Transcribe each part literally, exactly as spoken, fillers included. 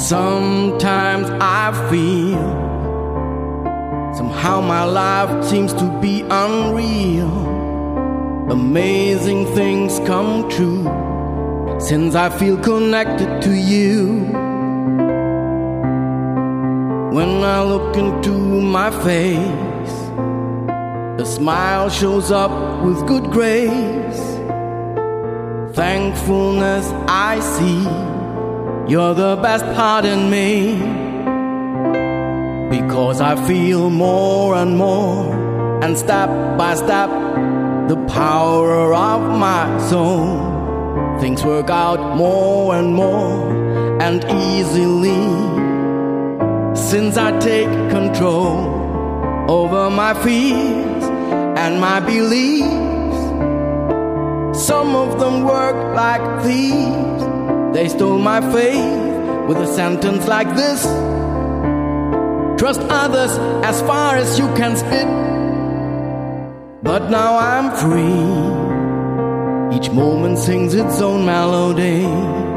Sometimes I feel somehow my life seems to be unreal. Amazing things come true since I feel connected to you. When I look into my face, a smile shows up with good grace. Thankfulness I see, you're the best part in me. Because I feel more and more, and step by step, the power of my soul. Things work out more and more and easily, since I take control over my fears and my beliefs. Some of them work like thieves. They stole my faith with a sentence like this: trust others as far as you can spit. But now I'm free. Each moment sings its own melody.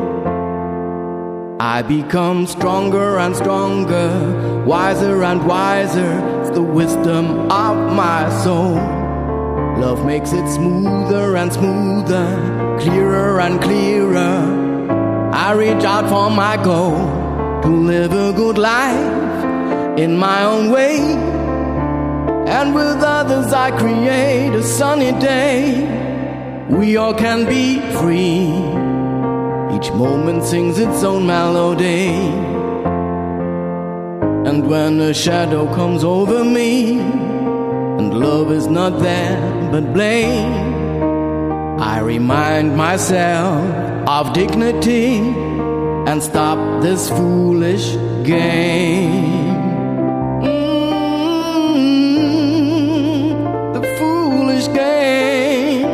I become stronger and stronger, wiser and wiser. It's the wisdom of my soul. Love makes it smoother and smoother, clearer and clearer. I reach out for my goal, to live a good life in my own way. And with others I create a sunny day. We all can be free. Each moment sings its own melody. And when a shadow comes over me, and love is not there but blame, I remind myself of dignity and stop this foolish game. Mm, the foolish game.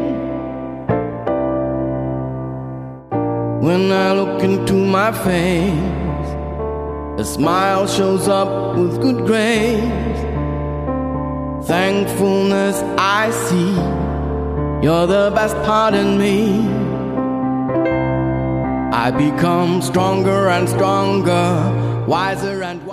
When I look into my face, a smile shows up with good grace. Thankfulness I see, you're the best part in me. I become stronger and stronger, wiser and wiser.